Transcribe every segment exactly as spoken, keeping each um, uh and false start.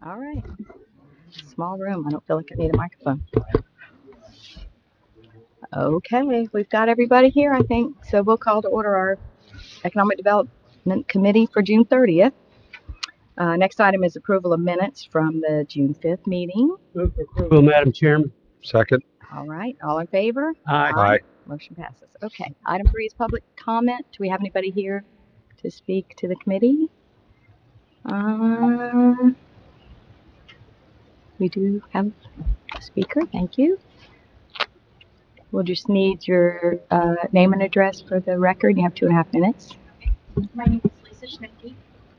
All right. Small room. I don't feel like I need a microphone. Okay, we've got everybody here, I think. So we'll call to order our Economic Development Committee for June thirtieth. Uh, next item is approval of minutes from the June fifth meeting. Move for approval, Madam Chairman. Second. All right, all in favor? Aye. Aye. Motion passes. Okay, item three is public comment. Do we have anybody here to speak to the committee? Uh, we do have a speaker. Thank you. We'll just need your uh, name and address for the record. You have two and a half minutes. My name is Lisa Schnipke.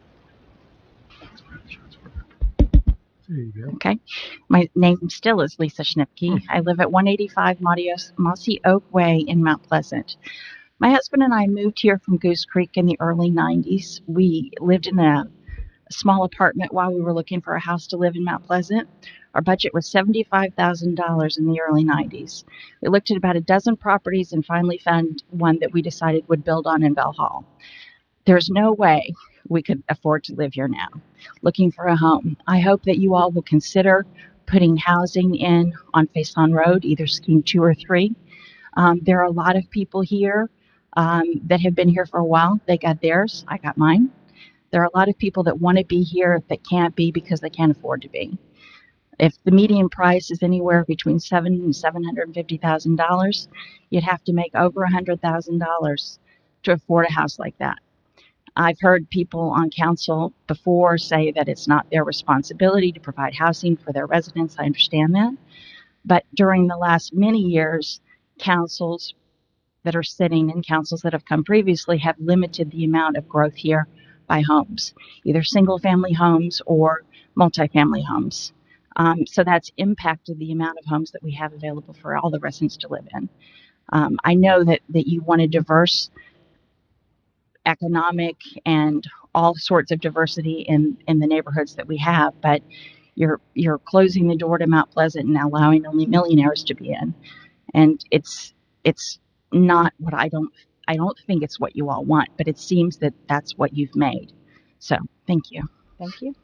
There you go. Okay. My name still is Lisa Schnipke. I live at one eighty-five Modios, Mossy Oak Way in Mount Pleasant. My husband and I moved here from Goose Creek in the early nineties. We lived in a, a small apartment while we were looking for a house to live in Mount Pleasant. Our budget was seventy-five thousand dollars in the early nineties. We looked at about a dozen properties and finally found one that we decided would build on in Bell Hall. There's no way we could afford to live here now. Looking for a home. I hope that you all will consider putting housing in on Faison Road, either scheme two or three. Um, there are a lot of people here um, that have been here for a while. They got theirs. I got mine. There are a lot of people that want to be here that can't be because they can't afford to be. If the median price is anywhere between seven and seven hundred fifty thousand dollars, you'd have to make over a hundred thousand dollars to afford a house like that. I've heard people on council before say that it's not their responsibility to provide housing for their residents. I understand that. But during the last many years, councils that are sitting and councils that have come previously have limited the amount of growth here by homes, either single family homes or multifamily homes. Um, so that's impacted the amount of homes that we have available for all the residents to live in. Um, I know that, that you want a diverse economic and all sorts of diversity in, in the neighborhoods that we have, but you're you're closing the door to Mount Pleasant and allowing only millionaires to be in, and it's it's not what I don't I don't think it's what you all want, but it seems that that's what you've made. So thank you. Thank you.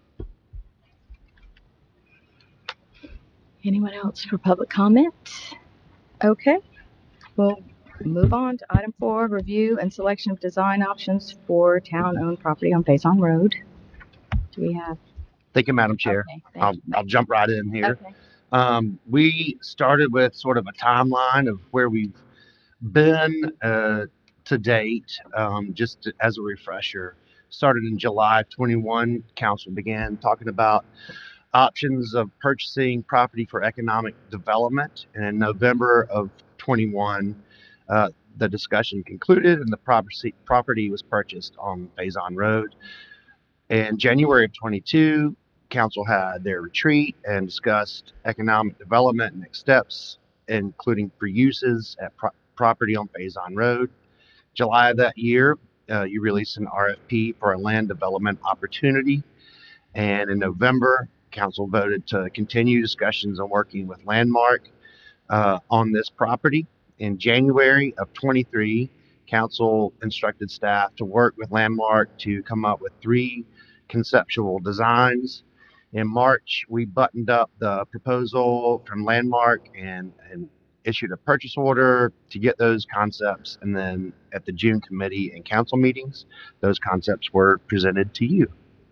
Anyone else for public comment? Okay, we'll move on to item four, review and selection of design options for town-owned property on Faison Road. Do we have? Thank you, Madam Chair. Okay, thank I'll, you. I'll jump right in here. Okay. Um, we started with sort of a timeline of where we've been uh, to date, um, just to- as a refresher. Started in July twenty-one, council began talking about options of purchasing property for economic development. And in November of twenty-one, uh, the discussion concluded and the property, property was purchased on Faison Road. In January of twenty-two, council had their retreat and discussed economic development and next steps, including for uses at pro- property on Faison Road. July of that year, uh, you released an R F P for a land development opportunity. And in November, council voted to continue discussions on working with Landmark uh, on this property. In January of twenty-three, council instructed staff to work with Landmark to come up with three conceptual designs. In March, we buttoned up the proposal from Landmark and, and issued a purchase order to get those concepts. And then at the June committee and council meetings, those concepts were presented to you.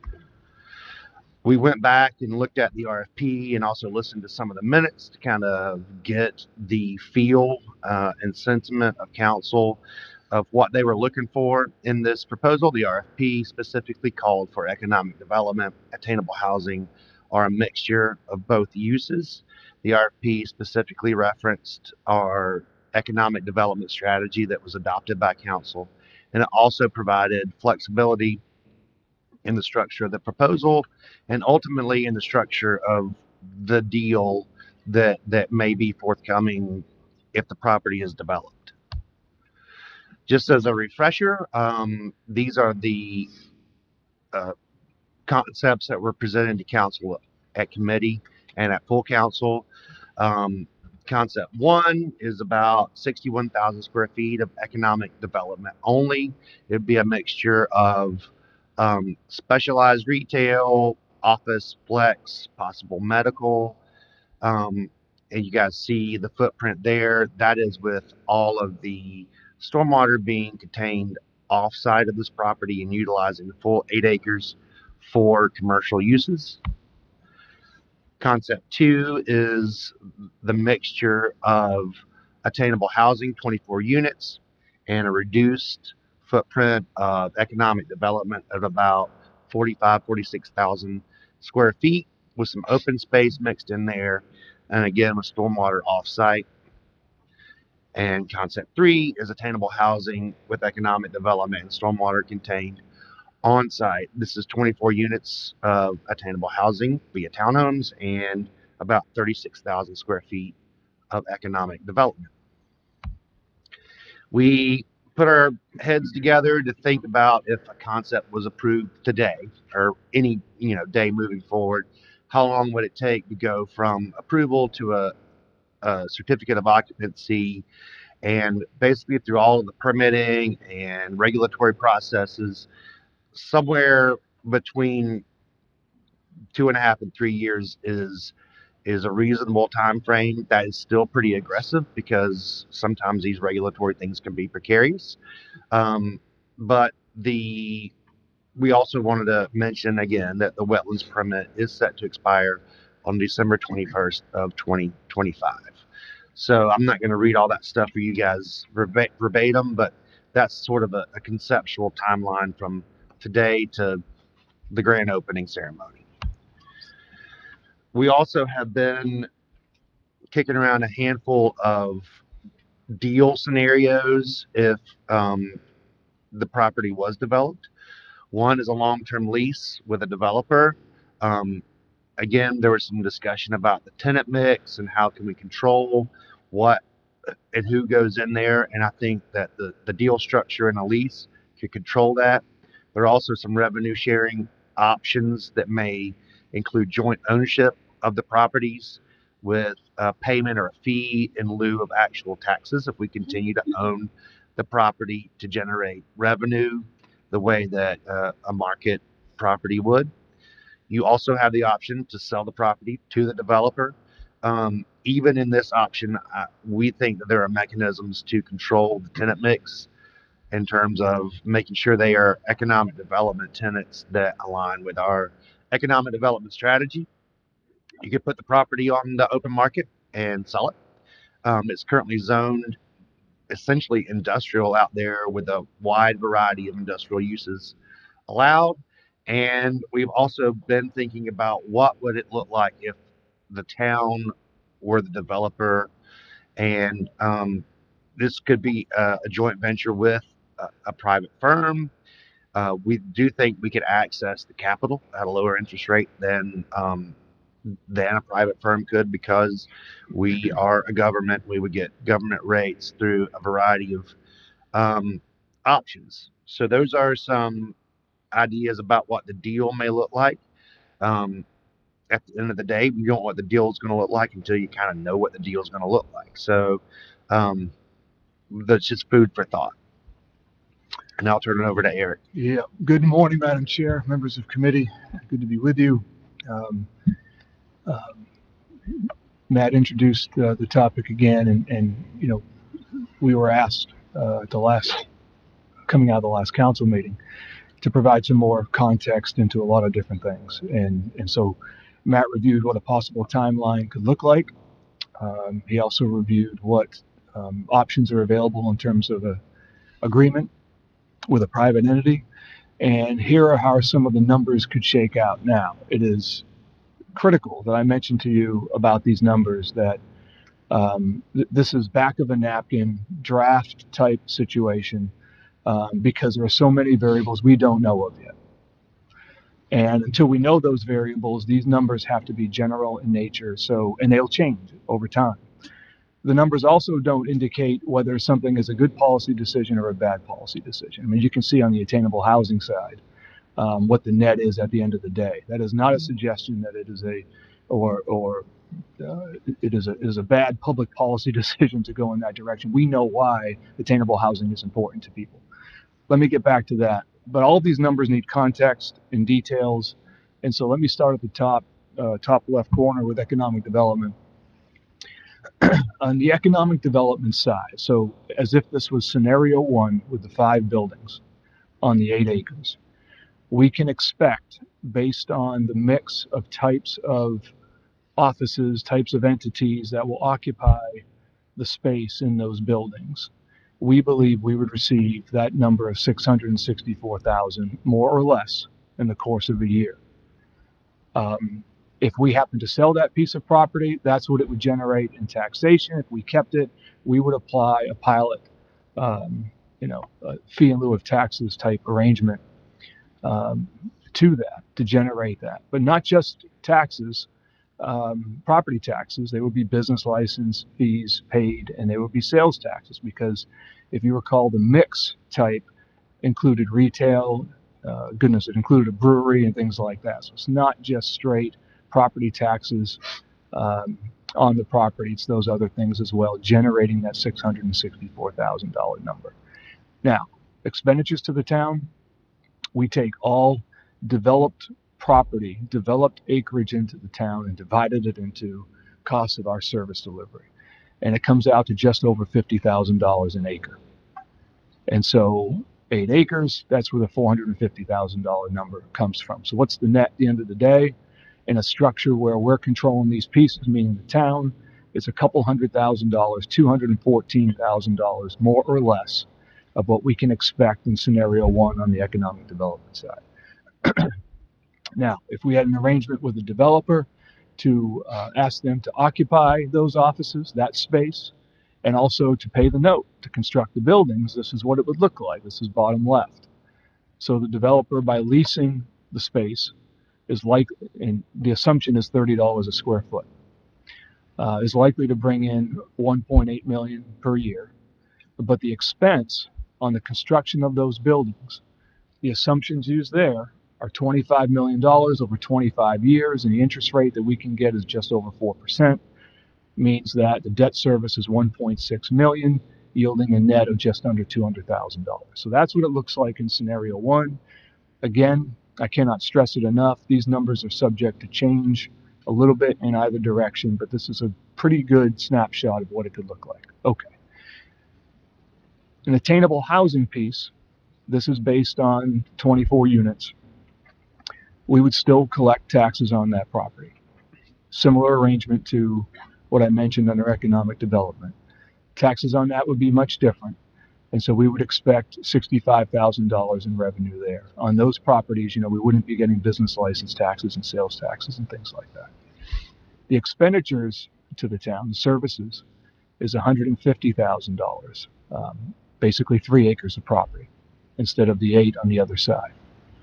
We went back and looked at the R F P and also listened to some of the minutes to kind of get the feel uh, and sentiment of council of what they were looking for in this proposal. The R F P specifically called for economic development, attainable housing, or a mixture of both uses. The R F P specifically referenced our economic development strategy that was adopted by council, and it also provided flexibility in the structure of the proposal and ultimately in the structure of the deal that that may be forthcoming if the property is developed. Just as a refresher, um, these are the uh, concepts that were presented to council at committee and at full council. Um, concept one is about sixty-one thousand square feet of economic development only. It'd be a mixture of um, specialized retail, office, flex, possible medical. Um, and you guys see the footprint there. That is with all of the stormwater being contained off-site of this property and utilizing the full eight acres for commercial uses. Concept two is the mixture of attainable housing, twenty-four units, and a reduced footprint of economic development of about forty-five, forty-six thousand square feet with some open space mixed in there. And again, with stormwater offsite. And concept three is attainable housing with economic development and stormwater contained on site. This is twenty-four units of attainable housing via townhomes and about thirty-six thousand square feet of economic development. We put our heads together to think about if a concept was approved today or any you know day moving forward, how long would it take to go from approval to a, a certificate of occupancy, and basically through all of the permitting and regulatory processes, somewhere between two and a half and three years is is a reasonable time frame. That is still pretty aggressive because sometimes these regulatory things can be precarious. Um, but the we also wanted to mention again that the wetlands permit is set to expire on December twenty-first of twenty twenty-five. So I'm not going to read all that stuff for you guys verbatim, but that's sort of a, a conceptual timeline from today to the grand opening ceremony. We also have been kicking around a handful of deal scenarios if um, the property was developed. One is a long-term lease with a developer. Um, again, there was some discussion about the tenant mix and how can we control what and who goes in there. And I think that the, the deal structure in a lease could control that. There are also some revenue sharing options that may include joint ownership of the properties with a payment or a fee in lieu of actual taxes if we continue to own the property to generate revenue the way that uh, a market property would. You also have the option to sell the property to the developer. Um, even in this option, uh, we think that there are mechanisms to control the tenant mix in terms of making sure they are economic development tenants that align with our economic development strategy. You could put the property on the open market and sell it. Um, it's currently zoned essentially industrial out there with a wide variety of industrial uses allowed. And we've also been thinking about what would it look like if the town were the developer, and um, this could be a, a joint venture with a, a private firm. Uh, we do think we could access the capital at a lower interest rate than um, than a private firm could because we are a government. We would get government rates through a variety of um, options. So those are some ideas about what the deal may look like. Um, at the end of the day, you don't know what the deal is going to look like until you kind of know what the deal is going to look like. So um, that's just food for thought. And I'll turn it over to Eric. Yeah. Good morning, Madam Chair, members of committee. Good to be with you. Um, um, Matt introduced uh, the topic again, and, and you know, we were asked uh, at the last, coming out of the last council meeting, to provide some more context into a lot of different things. And, and so Matt reviewed what a possible timeline could look like. Um, he also reviewed what um, options are available in terms of a agreement with a private entity. And here are how some of the numbers could shake out. Now, it is critical that I mention to you about these numbers that um, th this is back of a napkin draft type situation um, because there are so many variables we don't know of yet. And until we know those variables, these numbers have to be general in nature. So, and they'll change over time. The numbers also don't indicate whether something is a good policy decision or a bad policy decision. I mean, you can see on the attainable housing side um, what the net is at the end of the day. That is not a suggestion that it is a, or or uh, it is a is a bad public policy decision to go in that direction. We know why attainable housing is important to people. Let me get back to that. But all of these numbers need context and details. And so let me start at the top, uh, top left corner with economic development. On the economic development side, so as if this was scenario one with the five buildings on the eight acres, we can expect, based on the mix of types of offices, types of entities that will occupy the space in those buildings, we believe we would receive that number of six hundred sixty-four thousand, more or less, in the course of a year. Um, if we happen to sell that piece of property, that's what it would generate in taxation. If we kept it, we would apply a pilot, um, you know, a fee in lieu of taxes type arrangement um, to that to generate that. But not just taxes, um, property taxes. There would be business license fees paid, and there would be sales taxes, because if you recall, the mix type included retail. Uh, goodness, it included a brewery and things like that. So it's not just straight property taxes um, on the property. It's those other things as well, generating that six hundred sixty-four thousand dollars number. Now, expenditures to the town, we take all developed property, developed acreage into the town and divided it into costs of our service delivery. And it comes out to just over fifty thousand dollars an acre. And so eight acres, that's where the four hundred fifty thousand dollars number comes from. So what's the net at the end of the day? In a structure where we're controlling these pieces, meaning the town, it's a couple hundred thousand dollars, two hundred fourteen thousand dollars, more or less, of what we can expect in scenario one on the economic development side. Now, if we had an arrangement with the developer to uh, ask them to occupy those offices, that space, and also to pay the note to construct the buildings, this is what it would look like. This is bottom left. So the developer, by leasing the space, is like, and the assumption is thirty dollars a square foot, uh, is likely to bring in one point eight million dollars per year. But the expense on the construction of those buildings, the assumptions used there are twenty-five million dollars over twenty-five years, and the interest rate that we can get is just over four percent. Means that the debt service is one point six million dollars, yielding a net of just under two hundred thousand dollars. So that's what it looks like in scenario one. Again, I cannot stress it enough. These numbers are subject to change a little bit in either direction, but this is a pretty good snapshot of what it could look like. Okay. An attainable housing piece, this is based on twenty-four units. We would still collect taxes on that property. Similar arrangement to what I mentioned under economic development. Taxes on that would be much different. And so we would expect sixty-five thousand dollars in revenue there. On those properties, you know, we wouldn't be getting business license taxes and sales taxes and things like that. The expenditures to the town, the services, is one hundred fifty thousand dollars, um, basically three acres of property instead of the eight on the other side.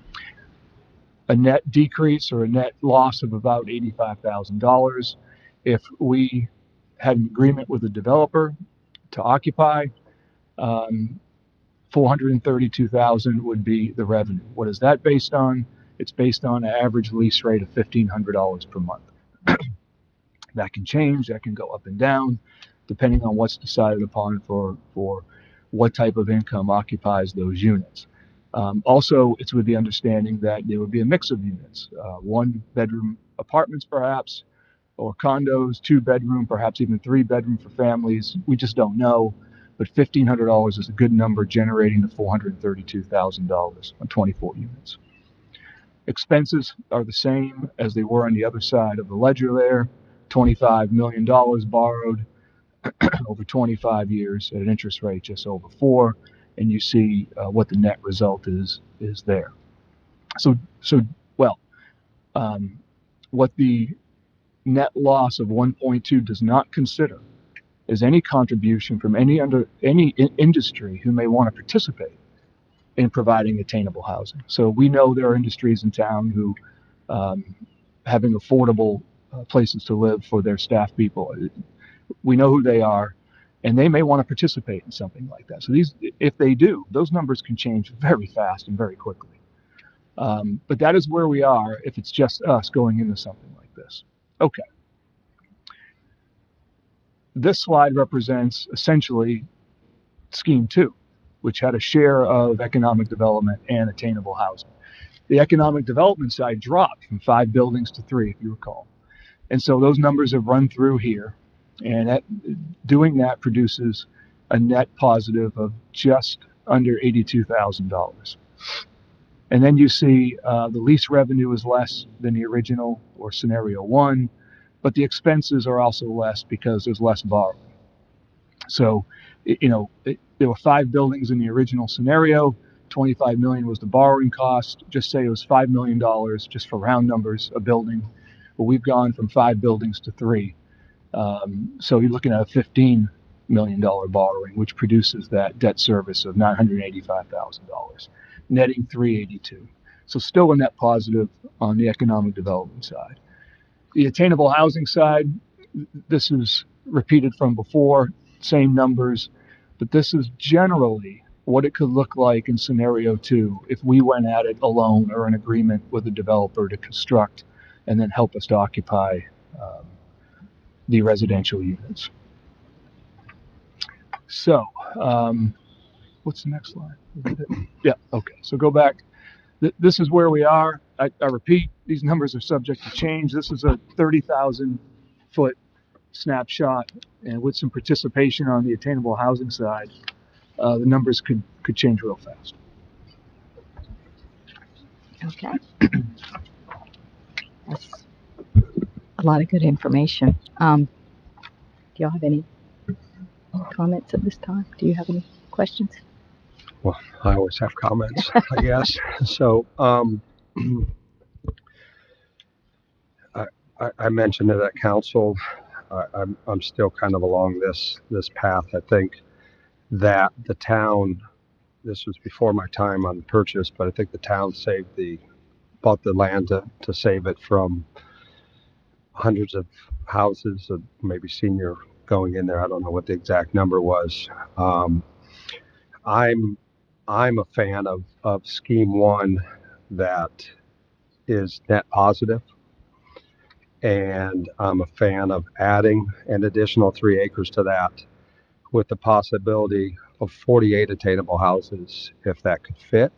A net decrease or a net loss of about eighty-five thousand dollars. If we had an agreement with the developer to occupy, um, four hundred thirty-two thousand dollars would be the revenue. What is that based on? It's based on an average lease rate of fifteen hundred dollars per month. That can change, that can go up and down, depending on what's decided upon for, for what type of income occupies those units. Um, also, it's with the understanding that there would be a mix of units, uh, one bedroom apartments perhaps, or condos, two bedroom, perhaps even three bedroom for families. We just don't know, but fifteen hundred dollars is a good number, generating the four hundred thirty-two thousand dollars on twenty-four units. Expenses are the same as they were on the other side of the ledger there, twenty-five million dollars borrowed over twenty-five years at an interest rate just over four, and you see uh, what the net result is is there. So, so well, um, what the net loss of one point two does not consider is any contribution from any under any in industry who may want to participate in providing attainable housing. So we know there are industries in town who um, having affordable uh, places to live for their staff people. We know who they are, and they may want to participate in something like that. So these, if they do, those numbers can change very fast and very quickly. Um, but that is where we are if it's just us going into something like this. Okay. This slide represents essentially scheme two, which had a share of economic development and attainable housing. The economic development side dropped from five buildings to three, if you recall. And so those numbers have run through here, and that, doing that produces a net positive of just under eighty-two thousand dollars. And then you see uh, the lease revenue is less than the original or scenario one, but the expenses are also less because there's less borrowing. So, it, you know, it, there were five buildings in the original scenario. twenty-five million was the borrowing cost. Just say it was five million dollars, just for round numbers, a building. But we've gone from five buildings to three. Um, so you're looking at a fifteen million dollars borrowing, which produces that debt service of nine hundred eighty-five thousand dollars, netting three eighty-two. So still a net positive on the economic development side. The attainable housing side, this is repeated from before, same numbers, but this is generally what it could look like in scenario two if we went at it alone or in agreement with the developer to construct and then help us to occupy um, the residential units. So, um, what's the next slide? Yeah, okay, so go back. Th- this is where we are. I, I repeat, these numbers are subject to change. This is a thirty thousand foot snapshot, and with some participation on the attainable housing side, uh, the numbers could, could change real fast. Okay. That's a lot of good information. Um, do y'all have any comments at this time? Do you have any questions? Well, I always have comments, I guess. So, um, I, I, I mentioned it at council. I, I'm, I'm still kind of along this, this path. I think that the town, this was before my time on the purchase, but I think the town saved the, bought the land to, to save it from hundreds of houses, of maybe senior going in there. I don't know what the exact number was. Um, I'm, I'm a fan of, of scheme one that is net positive. And I'm a fan of adding an additional three acres to that with the possibility of forty-eight attainable houses if that could fit.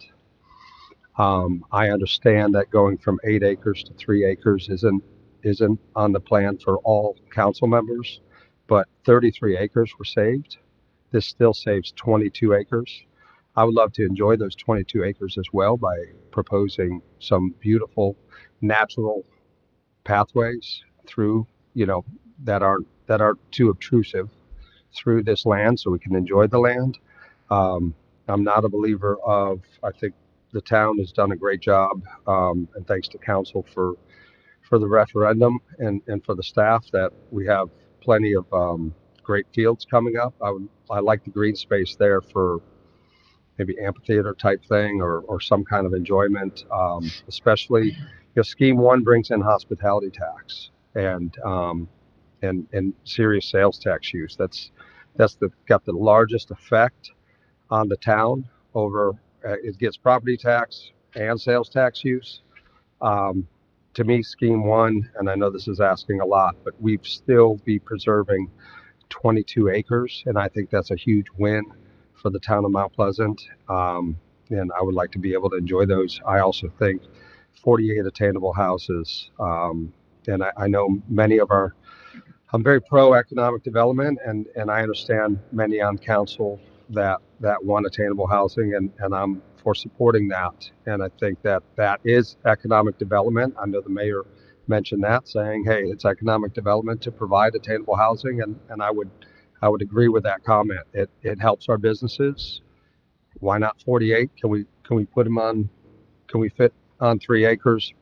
Um, I understand that going from eight acres to three acres isn't isn't on the plan for all council members, but thirty-three acres were saved. This still saves twenty-two acres. I would love to enjoy those twenty-two acres as well by proposing some beautiful natural pathways through, you know, that aren't that aren't too obtrusive through this land so we can enjoy the land. Um, I'm not a believer of, I think the town has done a great job, um, and thanks to council for for the referendum and, and for the staff that we have plenty of um, great fields coming up. I would I like the green space there for maybe amphitheater type thing or, or some kind of enjoyment, um, especially, you know, scheme one brings in hospitality tax and um, and and serious sales tax use. That's that's the got the largest effect on the town over. Uh, it gets property tax and sales tax use. Um, to me, scheme one, and I know this is asking a lot, but we've still be preserving twenty-two acres, and I think that's a huge win for the town of Mount Pleasant. Um, and I would like to be able to enjoy those. I also think forty-eight attainable houses, um, and I, I know many of our, I'm very pro economic development, and, and I understand many on council that, that want attainable housing, and, and I'm for supporting that. And I think that that is economic development. I know the mayor mentioned that, saying, hey, it's economic development to provide attainable housing, and, and I would I would agree with that comment. It it helps our businesses. Why not forty-eight? Can we can we put them on? Can we fit on three acres?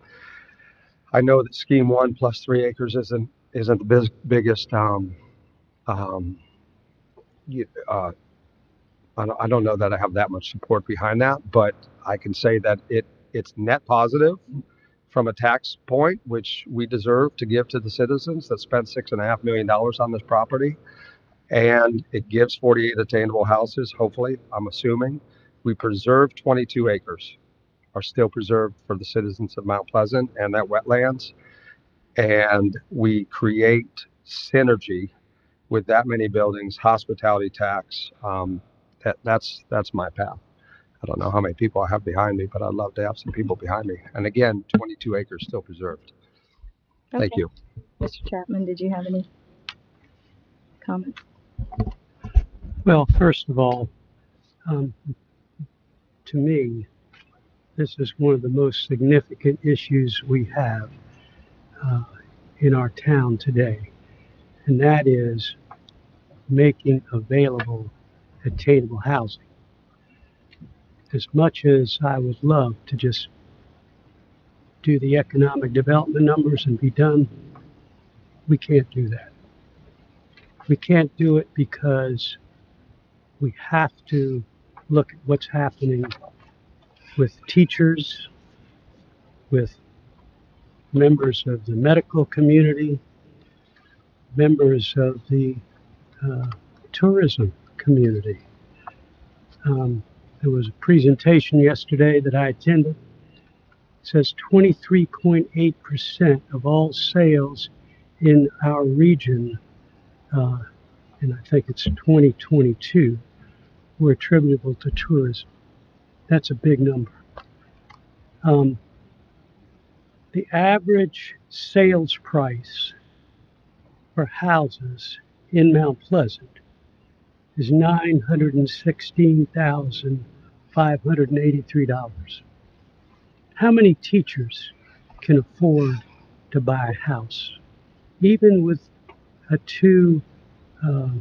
I know that scheme one plus three acres isn't isn't the biz, biggest. Um, um, you, uh, I don't, I don't know that I have that much support behind that, but I can say that it it's net positive from a tax point, which we deserve to give to the citizens that spent six and a half million dollars on this property. And it gives forty-eight attainable houses, hopefully, I'm assuming. We preserve twenty-two acres, are still preserved for the citizens of Mount Pleasant and that wetlands. And we create synergy with that many buildings, hospitality tax. Um, that, that's that's my path. I don't know how many people I have behind me, but I'd love to have some people behind me. And again, twenty-two acres still preserved. Thank Okay. you. Mister Chapman, did you have any comments? Well, first of all, um, to me, this is one of the most significant issues we have uh, in our town today, and that is making available attainable housing. As much as I would love to just do the economic development numbers and be done, we can't do that. We can't do it because we have to look at what's happening with teachers, with members of the medical community, members of the uh, tourism community. Um, there was a presentation yesterday that I attended. It says twenty-three point eight percent of all sales in our region, uh, and I think it's twenty twenty-two, were attributable to tourism. That's a big number. Um, the average sales price for houses in Mount Pleasant is nine hundred sixteen thousand five hundred eighty-three dollars. How many teachers can afford to buy a house, even with a two uh,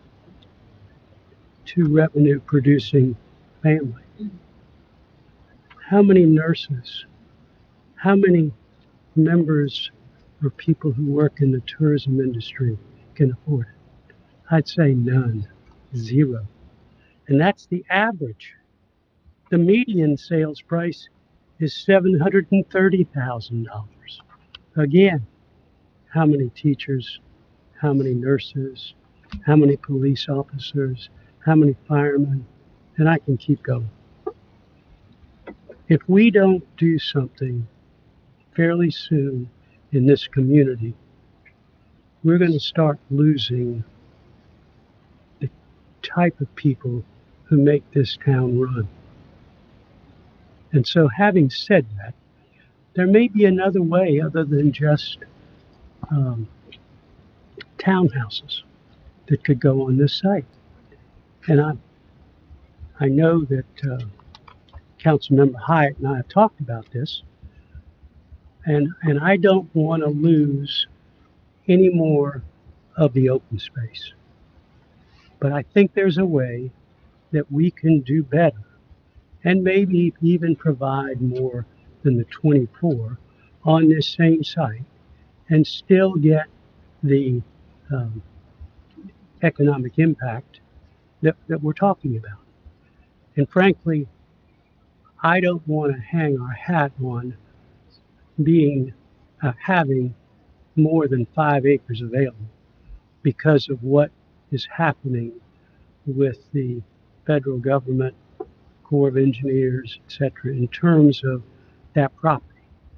two revenue producing family? How many nurses, how many members or people who work in the tourism industry can afford it? I'd say none, zero. And that's the average. The median sales price is seven hundred thirty thousand dollars. Again, how many teachers, how many nurses, how many police officers, how many firemen, and I can keep going. If we don't do something fairly soon in this community, we're going to start losing the type of people who make this town run. And so, having said that, there may be another way other than just um, townhouses that could go on this site. And I, I know that uh, Councilmember Hyatt and I have talked about this, and, and I don't want to lose any more of the open space. But I think there's a way that we can do better and maybe even provide more than the twenty-four on this same site and still get the um, economic impact that, that we're talking about. And frankly, I don't want to hang our hat on being uh, having more than five acres available because of what is happening with the federal government, Corps of Engineers, et cetera, in terms of that property.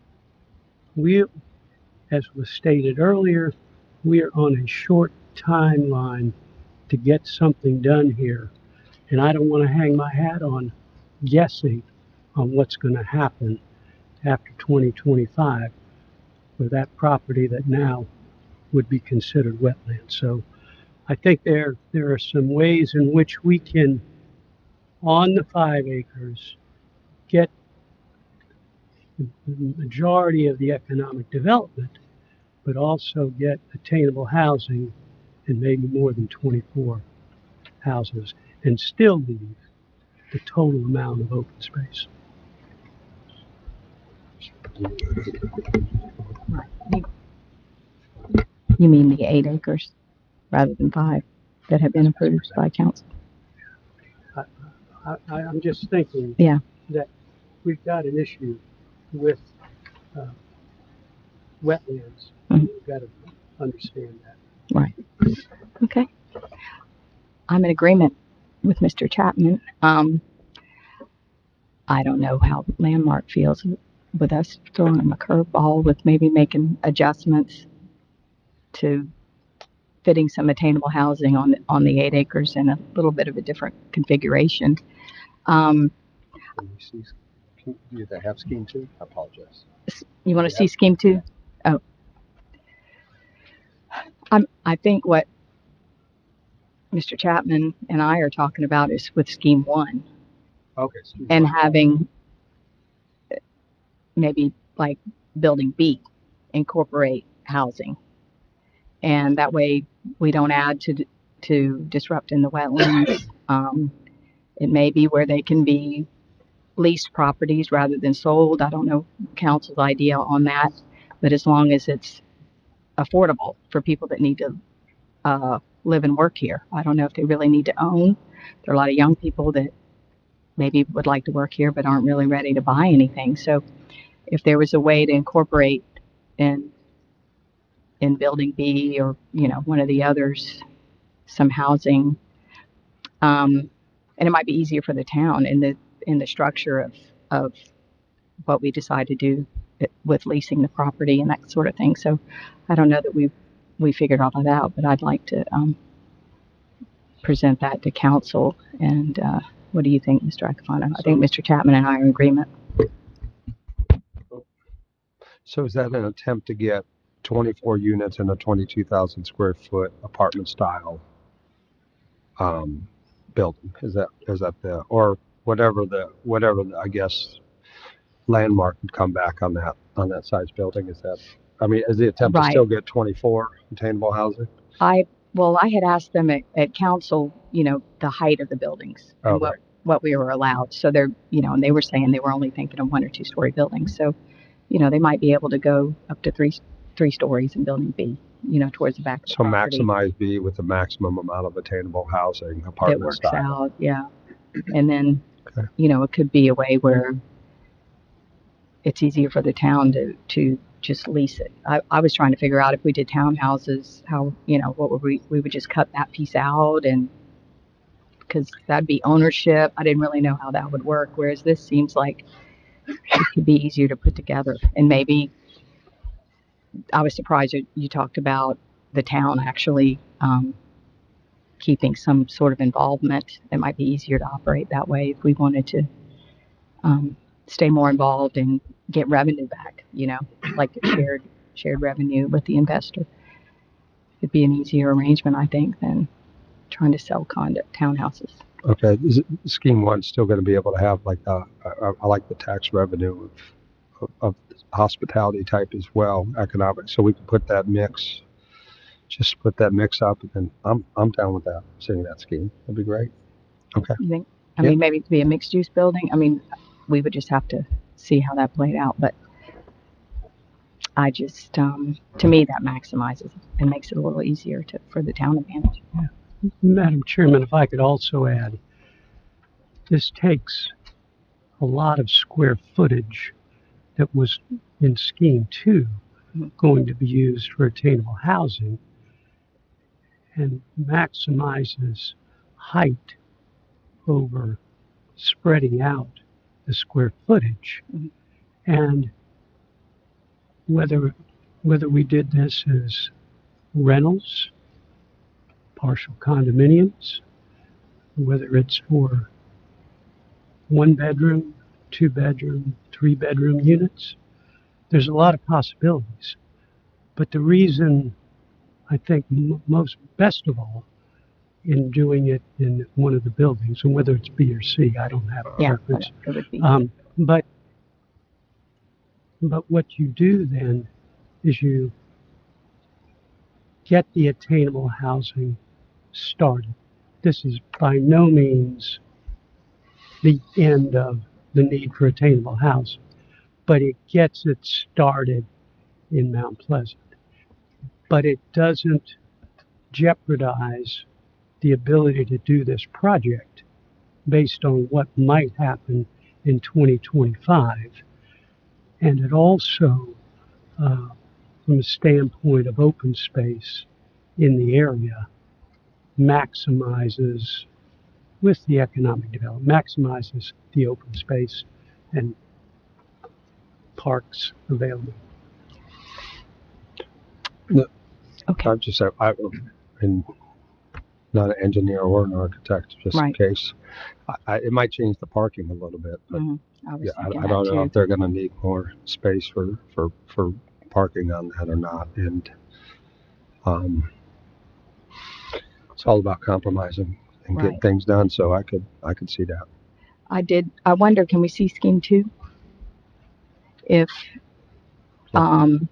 We, as was stated earlier, we are on a short timeline to get something done here. And I don't want to hang my hat on guessing on what's going to happen after twenty twenty-five for that property that now would be considered wetland. So I think there, there are some ways in which we can, on the five acres, get the majority of the economic development, but also get attainable housing and maybe more than twenty-four houses and still leave the total amount of open space. Right. You, you mean the eight acres rather than five that have been approved by council? I, I, I'm just thinking Yeah. that we've got an issue with uh, wetlands. Mhm. We've got to understand that. Right. Okay. I'm in agreement with Mister Chapman. Um, I don't know how Landmark feels with us throwing them a curveball with maybe making adjustments to fitting some attainable housing on on the eight acres in a little bit of a different configuration. Um, Can you see, can, do they have scheme two? I apologize. You want to Yeah. see scheme two? Oh, I'm, I think what Mister Chapman and I are talking about is with scheme one Okay. Scheme and one. having maybe like building B incorporate housing. And that way we don't add to, to disrupting the wetlands. Um, it may be where they can be leased properties rather than sold. I don't know council's idea on that, but as long as it's affordable for people that need to uh, live and work here. I don't know if they really need to own. There are a lot of young people that maybe would like to work here but aren't really ready to buy anything. So if there was a way to incorporate in in building B or you know one of the others some housing, um, and it might be easier for the town in the in the structure of of what we decide to do with leasing the property and that sort of thing. So I don't know that we've we figured all that out, but I'd like to um, present that to council. And uh, what do you think, Mister Acafano? I think Mister Chapman and I are in agreement. So is that an attempt to get twenty-four units in a twenty-two thousand square foot apartment style um, building? Is that is that the or whatever the whatever the, I guess landmark would come back on that on that size building? Is that I mean, is the attempt to Right. still get twenty-four attainable housing? I well, I had asked them at, at council, you know, the height of the buildings and Oh, what right. what we were allowed. So they're, you know, and they were saying they were only thinking of one or two story buildings. So, you know, they might be able to go up to three three stories in building B, you know, towards the back of the So property. maximize B with the maximum amount of attainable housing, That apartment works style. out, yeah. And then, Okay. you know, it could be a way where it's easier for the town to to just lease it. I, I was trying to figure out if we did townhouses, how, you know, what would we, we would just cut that piece out and, because that'd be ownership. I didn't really know how that would work. Whereas this seems like it could be easier to put together. And maybe I was surprised you, you talked about the town actually um, keeping some sort of involvement. It might be easier to operate that way if we wanted to um, stay more involved and get revenue back, you know, like the shared shared revenue with the investor. It'd be an easier arrangement, I think, than trying to sell condo townhouses. Okay, is it, scheme one still going to be able to have like a, I, I like the tax revenue of, of, of hospitality type as well, economic. So we can put that mix, just put that mix up, and I'm I'm down with that. Seeing that scheme, that'd be great. Okay. You think? I Yeah. mean, maybe to be a mixed use building. I mean, we would just have to see how that played out. But I just, um, to me, that maximizes it and makes it a little easier to for the town to manage. Madam Chairman, if I could also add, this takes a lot of square footage that was in scheme two going to be used for attainable housing and maximizes height over spreading out the square footage. Mhm. And whether whether we did this as rentals, partial condominiums, whether it's for one bedroom, two bedroom, three bedroom units, there's a lot of possibilities. But the reason I think m- most best of all in doing it in one of the buildings, and whether it's B or C, I don't have a Yeah, preference. it would be. Um, but but what you do then is you get the attainable housing started. This is by no means the end of the need for attainable housing, but it gets it started in Mount Pleasant. But it doesn't jeopardize the ability to do this project based on what might happen in twenty twenty-five. And it also, uh, from a standpoint of open space in the area, maximizes, with the economic development, maximizes the open space and parks available. Okay. I just have, I, and not an engineer or an architect, just in Right. case. I, I, it might change the parking a little bit, but Mhm. I was yeah, thinking I, I that don't know too. if they're going to need more space for, for, for parking on that or not. And um, it's all about compromising and getting Right. things done. So I could I could see that. I did, I wonder, can we see scheme two? If, um,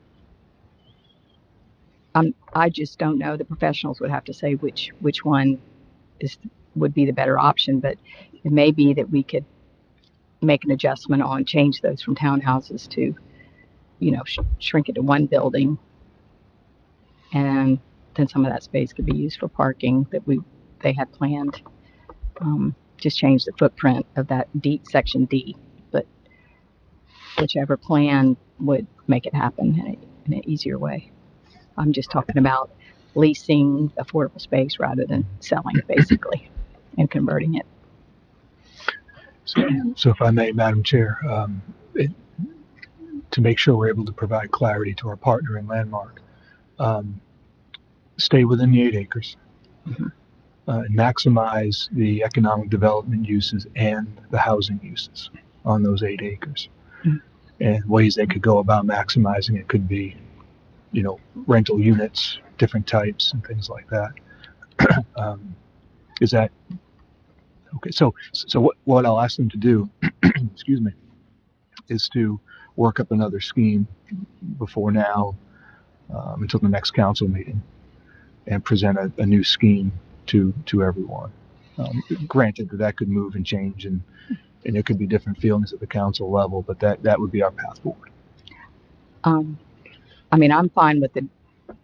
I'm, I just don't know. The professionals would have to say which, which one is, would be the better option, but it may be that we could make an adjustment on, change those from townhouses to, you know, sh- shrink it to one building. And then some of that space could be used for parking that we, they had planned. Um, just change the footprint of that D, section D, but whichever plan would make it happen in, a, in an easier way. I'm just talking about leasing affordable space rather than selling, basically, and converting it. So, so if I may, Madam Chair, um, it, to make sure we're able to provide clarity to our partner in Landmark, um, stay within the eight acres, Mhm. uh, and maximize the economic development uses and the housing uses on those eight acres. Mhm. And ways they could go about maximizing it could be, you know, rental units, different types, and things like that. um, is that okay? So, so what, what I'll ask them to do, excuse me, is to work up another scheme before now, um, until the next council meeting, and present a, a new scheme to to everyone. Um, granted that that could move and change, and and there could be different feelings at the council level, but that that would be our path forward. Um, I mean, I'm fine with the,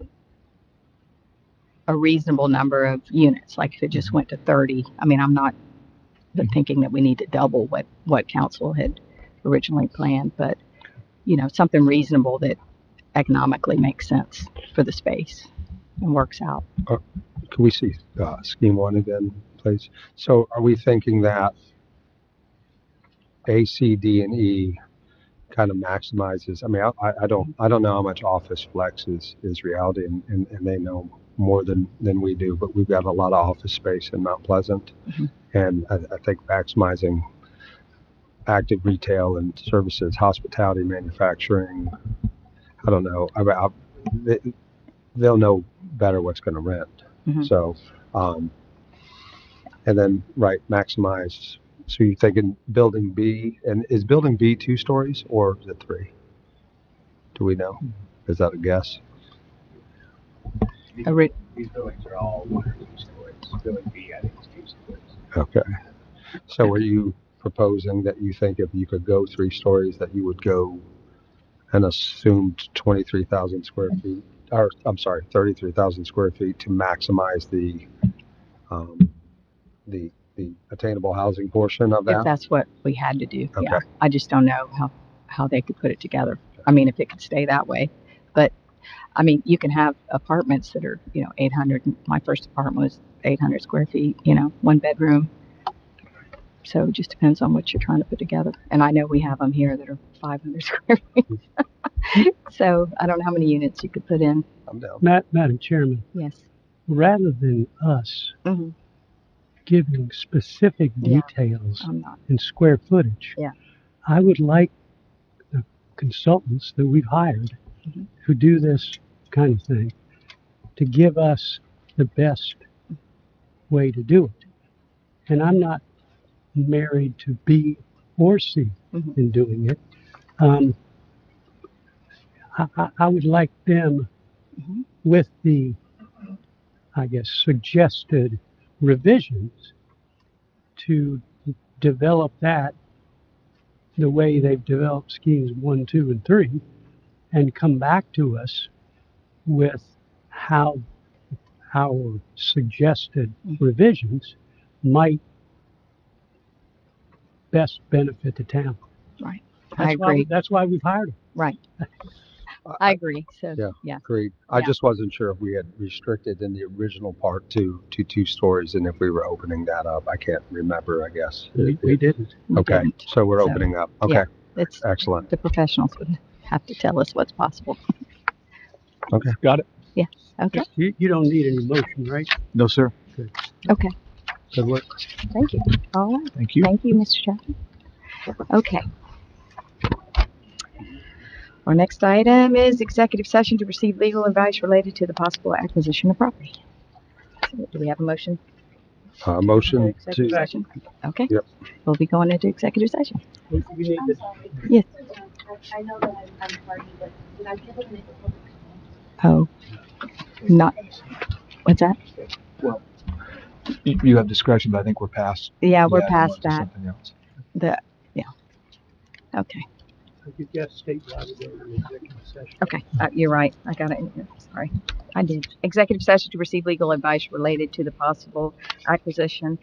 a reasonable number of units, like if it just went to thirty. I mean, I'm not thinking that we need to double what, what council had originally planned, but, you know, something reasonable that economically makes sense for the space and works out. Can we see uh, scheme one again, please? So are we thinking that A, C, D, and E kind of maximizes? I mean, I, I don't I don't know how much office flex is, is reality, and, and, and they know more than, than we do, but we've got a lot of office space in Mount Pleasant. Mhm. And I, I think maximizing active retail and services, hospitality, manufacturing, I don't know. I, I, they, they'll know better what's going to rent. Mhm. So, um, and then, right, maximize. So you're thinking building B, and is building B two stories or is it three? Do we know? Is that a guess? A re- These buildings are all one or two stories. Building B, I think, is two stories. Okay. So were you proposing that you think if you could go three stories that you would go an assumed twenty-three thousand square feet, or I'm sorry, thirty-three thousand square feet to maximize the, um, the, the attainable housing portion of if that? that's what we had to do. Yeah. Okay. I just don't know how, how they could put it together. I mean, if it could stay that way, but I mean, you can have apartments that are, you know, eight hundred. My first apartment was eight hundred square feet, you know, one bedroom. So it just depends on what you're trying to put together. And I know we have them here that are five hundred square feet. So I don't know how many units you could put in. I'm down. Ma- Madam Chairman, Yes. rather than us Mm-hmm. giving specific Yeah. details I'm not. in square footage, Yeah. I would like the consultants that we've hired Mhm. who do this kind of thing to give us the best way to do it. And I'm not married to B or C Mhm. in doing it. Um, I, I, I would like them Mhm. with the, I guess, suggested revisions to develop that the way they've developed schemes one, two, and three, and come back to us with how our suggested revisions might best benefit the town. Right. That's I why, agree. that's why we've hired them. Right. I, I agree. So Yeah. yeah. Agreed. I Yeah. just wasn't sure if we had restricted in the original part to, to two stories and if we were opening that up. I can't remember, I guess. We, we didn't. We Okay, didn't. so we're So, opening up. Okay, yeah. It's excellent. the professionals would have to tell us what's possible. Got it? Okay. You, you don't need any motion, right? No, sir. Good. Okay, Good work. thank you. All right, Thank you. thank you, Mister Chapman. Okay. Our next item is executive session to receive legal advice related to the possible acquisition of property. Do we have a motion? Uh, for motion executive to, session? Okay. Yep. We'll be going into executive session. You need to- Yes. I know that I'm, I'm party, but would I be able to make a public Oh, comment? not, what's that? You, you have discretion, but I think we're past. Yeah, we're that. past We're on to that. something else. The, yeah. Okay, You just state why we're going to executive session. okay, uh, you're right. I got it in here. Sorry. I did. Executive session to receive legal advice related to the possible acquisition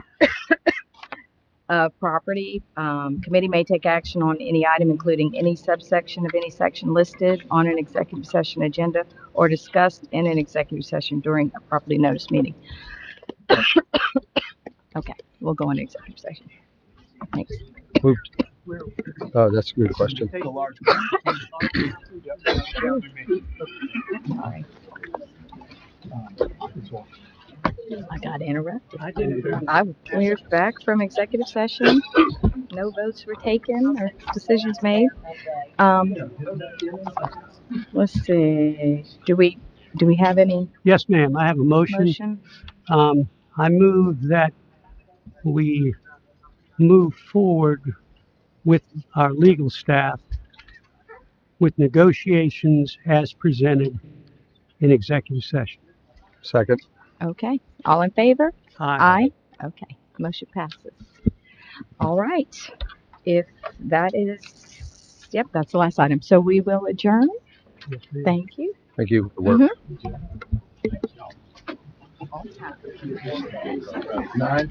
of property. Um, committee may take action on any item, including any subsection of any section listed on an executive session agenda or discussed in an executive session during a properly noticed meeting. Okay, we'll go into executive session. Thanks. uh, that's a good question. The large. Sorry. I got interrupted. I didn't. I cleared back from executive session. No votes were taken or decisions made. Um, let's see. Do we, do we have any Yes, ma'am. I have a motion. motion? Um, I move that we move forward with our legal staff with negotiations as presented in executive session. Second. Okay. All in favor? Aye. Aye. Okay. Motion passes. All right. If that is, yep, that's the last item. So we will adjourn. Yes, ma'am. Thank you. Thank you for the work. Mhm. Nine.